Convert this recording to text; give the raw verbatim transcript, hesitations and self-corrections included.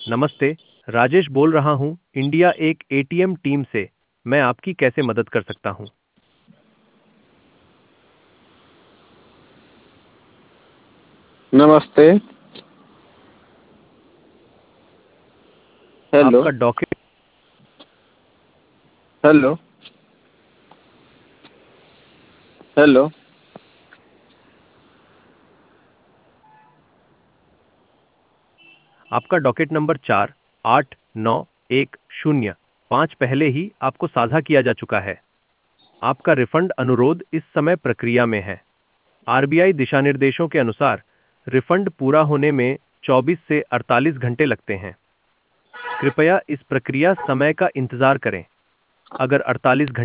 नमस्ते, राजेश बोल रहा हूँ इंडिया एक एटीएम टीम से। मैं आपकी कैसे मदद कर सकता हूँ? नमस्ते। हेलो। आपका डॉक्यूमेंट हेलो। हेलो। आपका डॉकेट नंबर चार आठ नौ एक शून्य पाँच पहले ही आपको साझा किया जा चुका है। आपका रिफंड अनुरोध इस समय प्रक्रिया में है। आरबीआई दिशानिर्देशों के अनुसार रिफंड पूरा होने में चौबीस से अड़तालीस घंटे लगते हैं। कृपया इस प्रक्रिया समय का इंतजार करें। अगर अड़तालीस घंटे